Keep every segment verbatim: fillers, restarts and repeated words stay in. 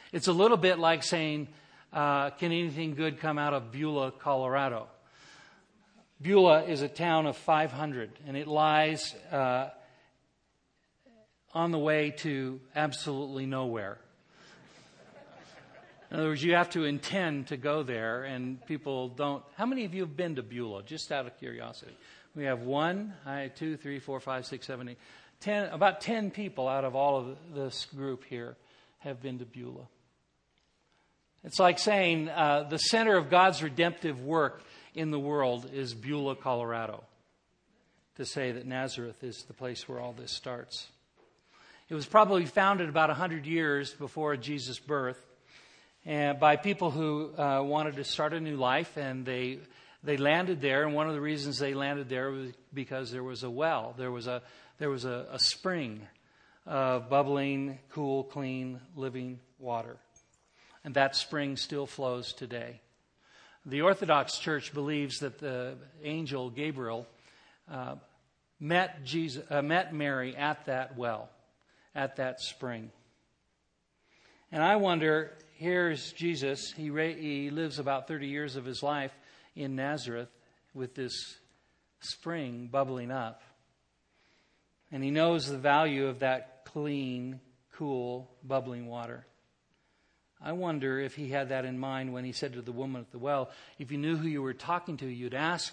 It's a little bit like saying, uh, can anything good come out of Beulah, Colorado? Beulah is a town of five hundred, and it lies uh, on the way to absolutely nowhere. In other words, you have to intend to go there, and people don't. How many of you have been to Beulah, just out of curiosity? We have one, two, three, four, five, six, seven, eight, ten, about ten people out of all of this group here have been to Beulah. It's like saying uh, the center of God's redemptive work in the world is Beulah, Colorado, to say that Nazareth is the place where all this starts. It was probably founded about one hundred years before Jesus' birth, and by people who uh, wanted to start a new life, and they they landed there. And one of the reasons they landed there was because there was a well, there was a there was a, a spring of bubbling, cool, clean, living water, and that spring still flows today. The Orthodox Church believes that the angel Gabriel uh, met Jesus, uh, met Mary at that well, at that spring. And I wonder, here's Jesus. He ra- he lives about thirty years of his life in Nazareth with this spring bubbling up. And he knows the value of that clean, cool, bubbling water. I wonder if he had that in mind when he said to the woman at the well, if you knew who you were talking to, you'd ask,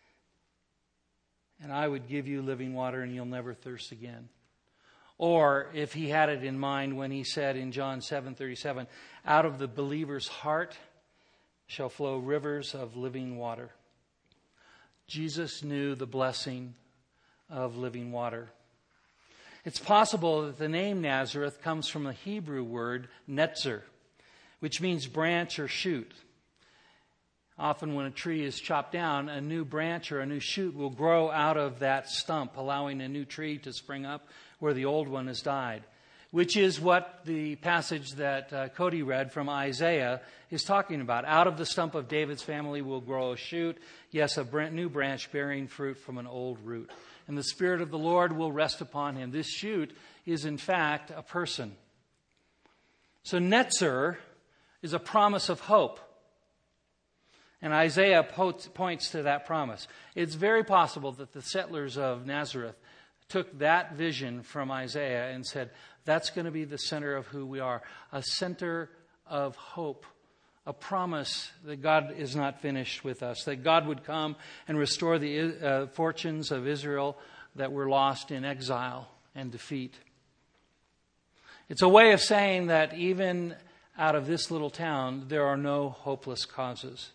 and I would give you living water and you'll never thirst again. Or if he had it in mind when he said in John seven thirty-seven, out of the believer's heart shall flow rivers of living water. Jesus knew the blessing of living water. It's possible that the name Nazareth comes from the Hebrew word netzer, which means branch or shoot. Often when a tree is chopped down, a new branch or a new shoot will grow out of that stump, allowing a new tree to spring up where the old one has died, which is what the passage that uh, Cody read from Isaiah is talking about. Out of the stump of David's family will grow a shoot, yes, a brand new branch bearing fruit from an old root. And the Spirit of the Lord will rest upon him. This shoot is, in fact, a person. So netzer is a promise of hope. And Isaiah points to that promise. It's very possible that the settlers of Nazareth took that vision from Isaiah and said, that's going to be the center of who we are. A center of hope. A promise that God is not finished with us. That God would come and restore the uh, fortunes of Israel that were lost in exile and defeat. It's a way of saying that even out of this little town, there are no hopeless causes.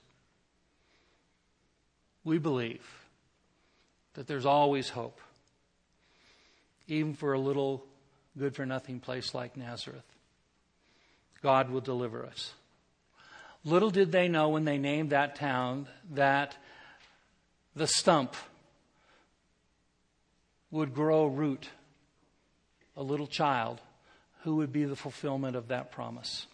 We believe that there's always hope, even for a little good-for-nothing place like Nazareth. God will deliver us. Little did they know when they named that town that the stump would grow root, a little child who would be the fulfillment of that promise.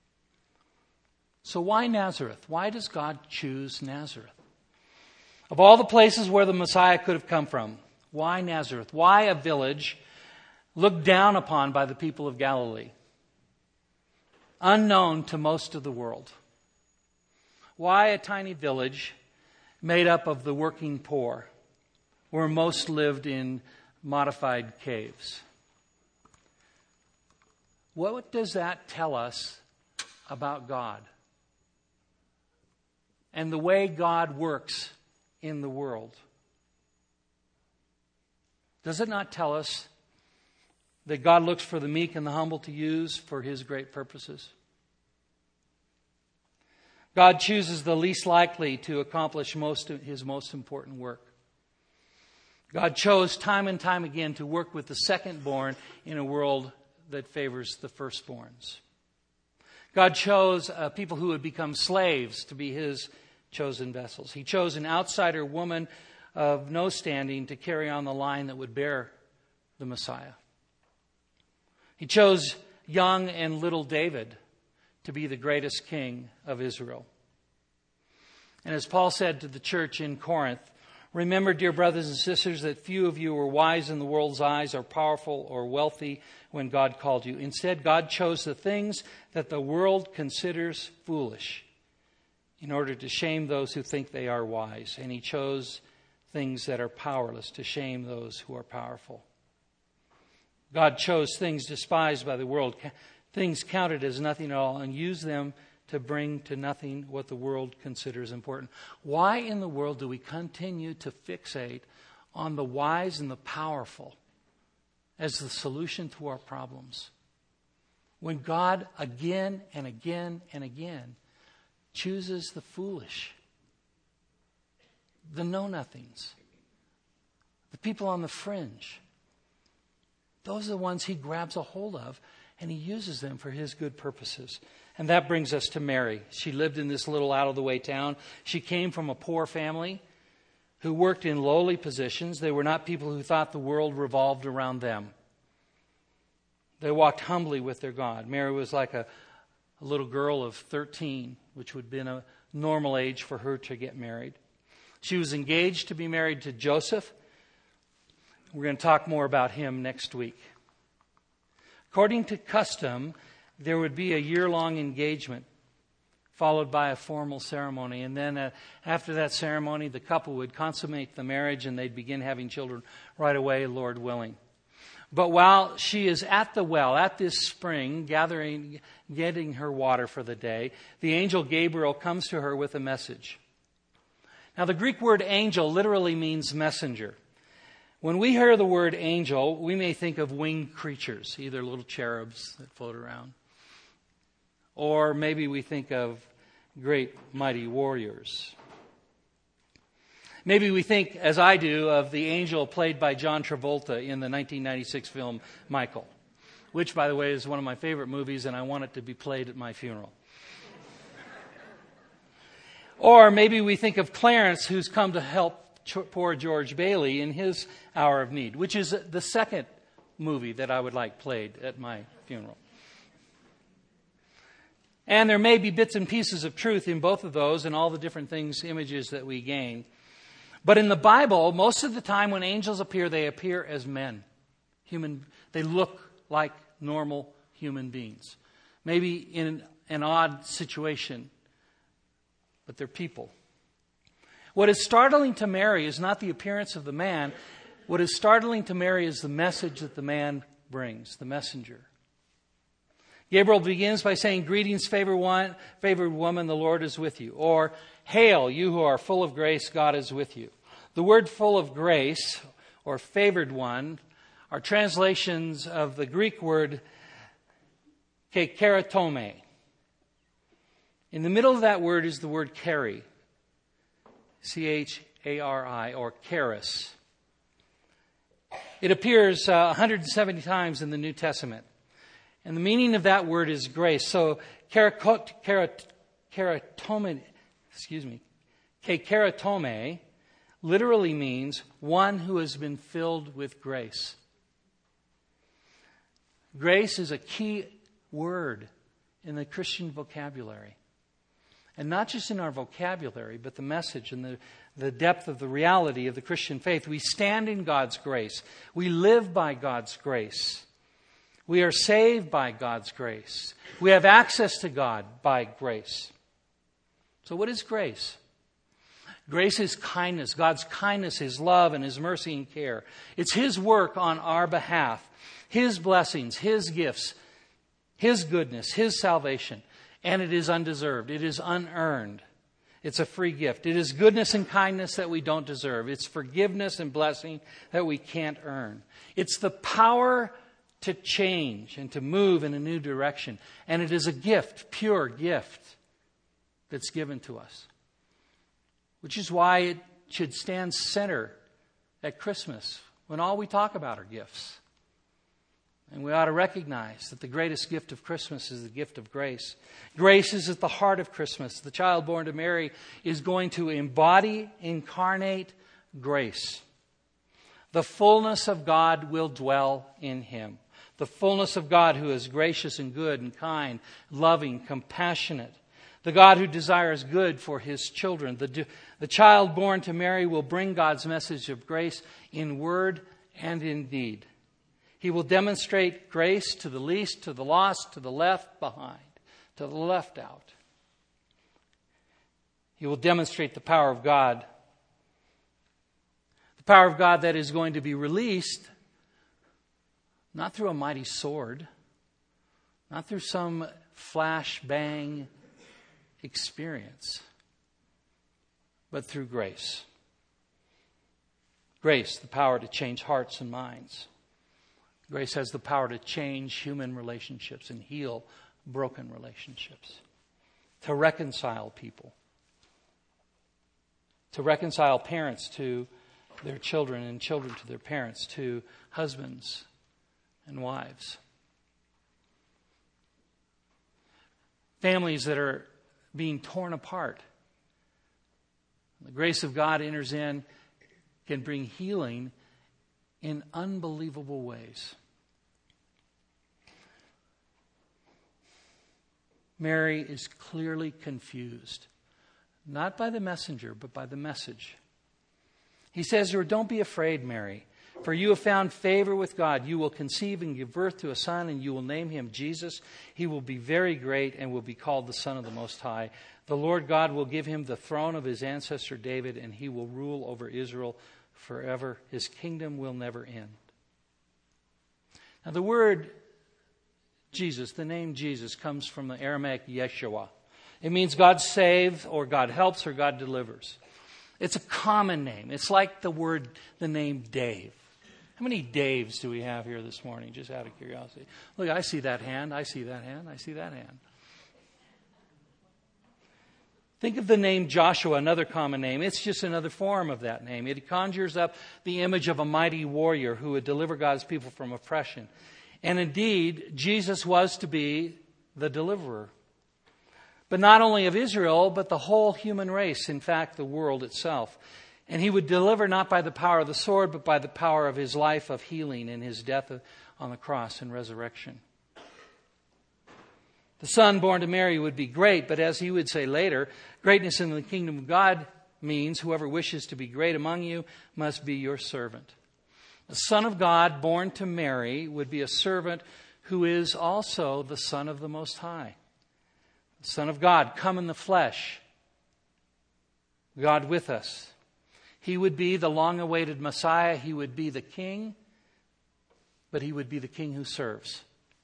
So why Nazareth? Why does God choose Nazareth? Of all the places where the Messiah could have come from, why Nazareth? Why a village looked down upon by the people of Galilee? Unknown to most of the world. Why a tiny village made up of the working poor, where most lived in modified caves? What does that tell us about God and the way God works in the world? Does it not tell us that God looks for the meek and the humble to use for his great purposes? God chooses the least likely to accomplish most of his most important work. God chose time and time again to work with the second-born in a world that favors the firstborns. God chose uh, people who would become slaves to be his chosen vessels. He chose an outsider woman of no standing to carry on the line that would bear the Messiah. He chose young and little David to be the greatest king of Israel. And as Paul said to the church in Corinth, Remember, dear brothers and sisters, that few of you were wise in the world's eyes or powerful or wealthy when God called you. Instead, God chose the things that the world considers foolish in order to shame those who think they are wise. And He chose things that are powerless to shame those who are powerful. God chose things despised by the world, things counted as nothing at all, and used them to bring to nothing what the world considers important. Why in the world do we continue to fixate on the wise and the powerful as the solution to our problems, when God again and again and again chooses the foolish, the know-nothings, the people on the fringe? Those are the ones He grabs a hold of, and He uses them for His good purposes. And that brings us to Mary. She lived in this little out-of-the-way town. She came from a poor family who worked in lowly positions. They were not people who thought the world revolved around them. They walked humbly with their God. Mary was like a, a little girl of thirteen, which would have been a normal age for her to get married. She was engaged to be married to Joseph. We're going to talk more about him next week. According to custom, there would be a year-long engagement followed by a formal ceremony. And then uh, after that ceremony, the couple would consummate the marriage and they'd begin having children right away, Lord willing. But while she is at the well, at this spring, gathering, getting her water for the day, the angel Gabriel comes to her with a message. Now, the Greek word angel literally means messenger. When we hear the word angel, we may think of winged creatures, either little cherubs that float around, or maybe we think of great mighty warriors. Maybe we think, as I do, of the angel played by John Travolta in the nineteen ninety-six film Michael, which, by the way, is one of my favorite movies, and I want it to be played at my funeral. Or maybe we think of Clarence, who's come to help poor George Bailey in his hour of need, which is the second movie that I would like played at my funeral. And there may be bits and pieces of truth in both of those and all the different things, images that we gain. But in the Bible, most of the time when angels appear, they appear as men. Human, they look like normal human beings. Maybe in an odd situation, but they're people. What is startling to Mary is not the appearance of the man. What is startling to Mary is the message that the man brings, the messenger. Gabriel begins by saying, "Greetings, favored one, favored woman, the Lord is with you." Or, "Hail, you who are full of grace, God is with you." The word "full of grace" or "favored one" are translations of the Greek word "keratome." In the middle of that word is the word "chari," C H A R I, or charis. It appears uh, one hundred seventy times in the New Testament. And the meaning of that word is grace. So, keratome, excuse me, keratome literally means one who has been filled with grace. Grace is a key word in the Christian vocabulary. And not just in our vocabulary, but the message and the, the depth of the reality of the Christian faith. We stand in God's grace. We live by God's grace. We are saved by God's grace. We have access to God by grace. So what is grace? Grace is kindness. God's kindness, His love, and His mercy and care. It's His work on our behalf. His blessings, His gifts, His goodness, His salvation. And it is undeserved. It is unearned. It's a free gift. It is goodness and kindness that we don't deserve. It's forgiveness and blessing that we can't earn. It's the power to change and to move in a new direction. And it is a gift, pure gift, that's given to us. Which is why it should stand center at Christmas, when all we talk about are gifts. And we ought to recognize that the greatest gift of Christmas is the gift of grace. Grace is at the heart of Christmas. The child born to Mary is going to embody, incarnate grace. The fullness of God will dwell in Him. The fullness of God, who is gracious and good and kind, loving, compassionate. The God who desires good for his children. The, the child born to Mary will bring God's message of grace in word and in deed. He will demonstrate grace to the least, to the lost, to the left behind, to the left out. He will demonstrate the power of God. The power of God that is going to be released not through a mighty sword, not through some flash bang experience, but through grace. Grace, the power to change hearts and minds. Grace has the power to change human relationships and heal broken relationships. To reconcile people. To reconcile parents to their children and children to their parents, to husbands and wives. Families that are being torn apart. The grace of God enters in, can bring healing in unbelievable ways. Mary is clearly confused, not by the messenger, but by the message. He says to her, "Don't be afraid, Mary, for you have found favor with God. You will conceive and give birth to a son, and you will name him Jesus. He will be very great and will be called the Son of the Most High. The Lord God will give him the throne of his ancestor David, and he will rule over Israel forever. His kingdom will never end." Now the word Jesus, the name Jesus, comes from the Aramaic Yeshua. It means God saves, or God helps, or God delivers. It's a common name. It's like the word, the name Dave. How many Daves do we have here this morning, just out of curiosity? Look, I see that hand, I see that hand, I see that hand. Think of the name Joshua, another common name. It's just another form of that name. It conjures up the image of a mighty warrior who would deliver God's people from oppression. And indeed, Jesus was to be the deliverer. But not only of Israel, but the whole human race, in fact, the world itself. And he would deliver not by the power of the sword, but by the power of his life of healing and his death on the cross and resurrection. The son born to Mary would be great, but as he would say later, greatness in the kingdom of God means whoever wishes to be great among you must be your servant. The Son of God born to Mary would be a servant who is also the Son of the Most High. The Son of God, come in the flesh. God with us. He would be the long-awaited Messiah. He would be the King, but he would be the King who serves.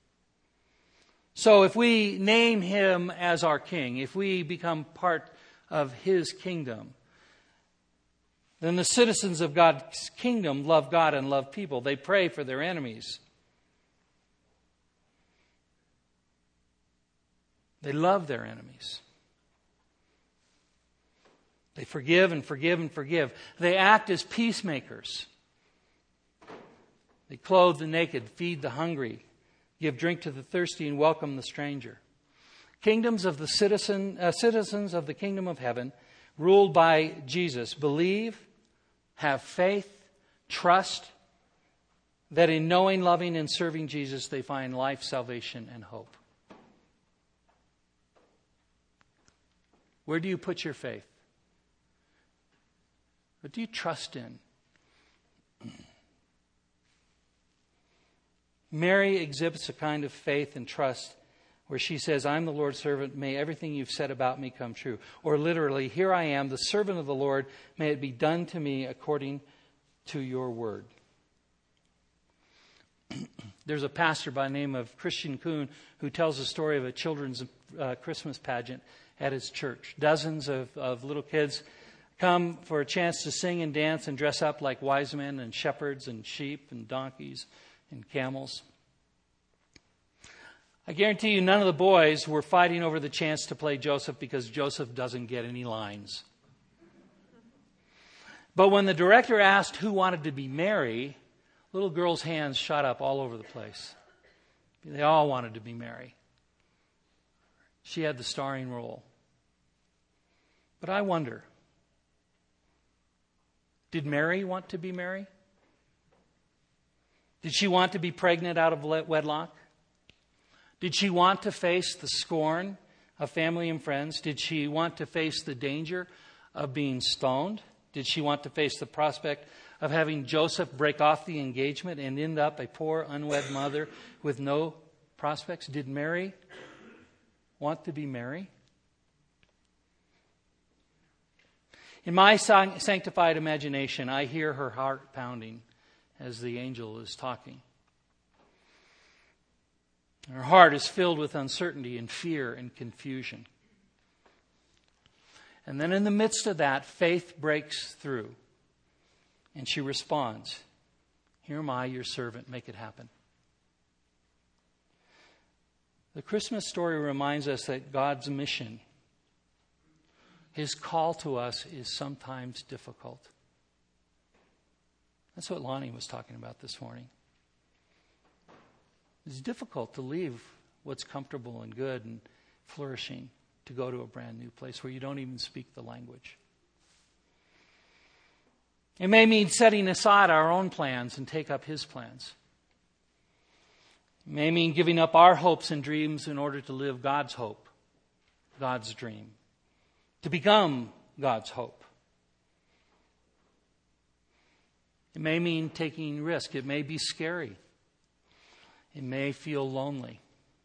So if we name him as our King, if we become part of his kingdom, then the citizens of God's kingdom love God and love people. They pray for their enemies. They love their enemies. They forgive and forgive and forgive. They act as peacemakers. They clothe the naked, feed the hungry, give drink to the thirsty, and welcome the stranger. Kingdoms of the citizen, uh, citizens of the kingdom of heaven, ruled by Jesus, believe, have faith, trust that in knowing, loving, and serving Jesus, they find life, salvation, and hope. Where do you put your faith? What do you trust in? Mary exhibits a kind of faith and trust where she says, "I'm the Lord's servant. May everything you've said about me come true." Or literally, "Here I am, the servant of the Lord. May it be done to me according to your word." There's a pastor by the name of Christian Kuhn who tells the story of a children's uh, Christmas pageant at his church. Dozens of, of little kids come for a chance to sing and dance and dress up like wise men and shepherds and sheep and donkeys and camels. I guarantee you none of the boys were fighting over the chance to play Joseph because Joseph doesn't get any lines. But when the director asked who wanted to be Mary, little girls' hands shot up all over the place. They all wanted to be Mary. She had the starring role. But I wonder, did Mary want to be Mary? Did she want to be pregnant out of wedlock? Did she want to face the scorn of family and friends? Did she want to face the danger of being stoned? Did she want to face the prospect of having Joseph break off the engagement and end up a poor unwed mother with no prospects? Did Mary want to be Mary? In my sanctified imagination, I hear her heart pounding as the angel is talking. Her heart is filled with uncertainty and fear and confusion. And then in the midst of that, faith breaks through. And she responds, "Here am I, your servant, make it happen." The Christmas story reminds us that God's mission, His call to us, is sometimes difficult. That's what Lonnie was talking about this morning. It's difficult to leave what's comfortable and good and flourishing to go to a brand new place where you don't even speak the language. It may mean setting aside our own plans and take up His plans. It may mean giving up our hopes and dreams in order to live God's hope, God's dream, to become God's hope. It may mean taking risk. It may be scary. It may feel lonely.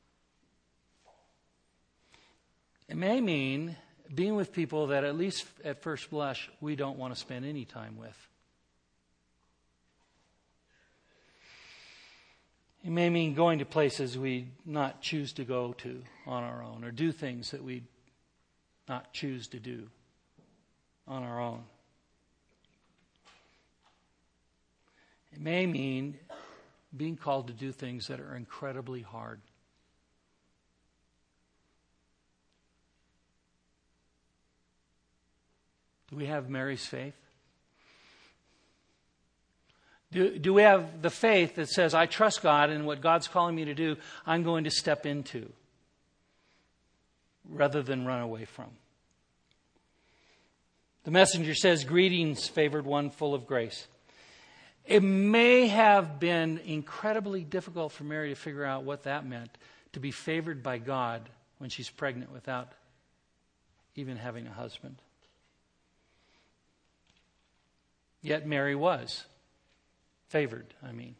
It may mean being with people that, at least at first blush, we don't want to spend any time with. It may mean going to places we not choose to go to on our own, or do things that we not choose to do on our own. It may mean being called to do things that are incredibly hard. Do we have Mary's faith? Do, do we have the faith that says, I trust God and what God's calling me to do, I'm going to step into, rather than run away from? The messenger says, "Greetings, favored one, full of grace." It may have been incredibly difficult for Mary to figure out what that meant, to be favored by God when she's pregnant without even having a husband. Yet Mary was favored, I mean.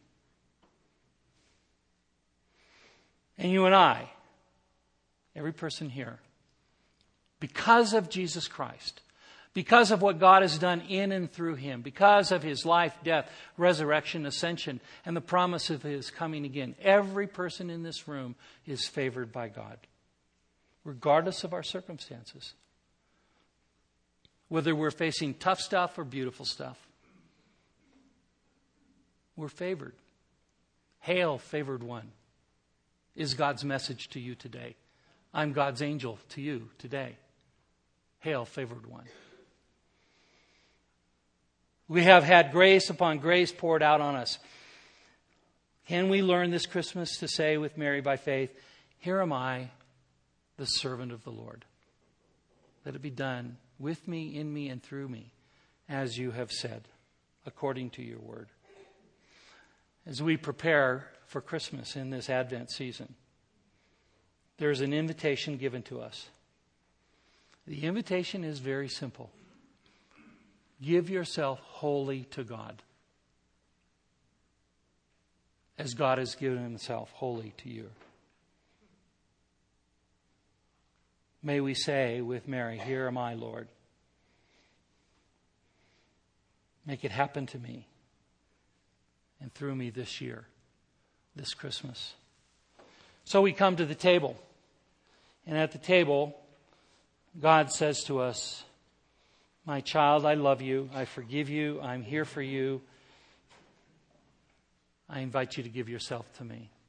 And you and I, every person here, because of Jesus Christ, because of what God has done in and through Him, because of His life, death, resurrection, ascension, and the promise of His coming again, every person in this room is favored by God, regardless of our circumstances. Whether we're facing tough stuff or beautiful stuff, we're favored. Hail, favored one, is God's message to you today. I'm God's angel to you today. Hail, favored one. We have had grace upon grace poured out on us. Can we learn this Christmas to say with Mary by faith, "Here am I, the servant of the Lord. Let it be done with me, in me, and through me, as you have said, according to your word." As we prepare for Christmas in this Advent season, there's an invitation given to us. The invitation is very simple. Give yourself wholly to God, as God has given Himself wholly to you. May we say with Mary, "Here am I, Lord. Make it happen to me and through me this year, this Christmas." So we come to the table. And at the table, God says to us, "My child, I love you. I forgive you. I'm here for you. I invite you to give yourself to me."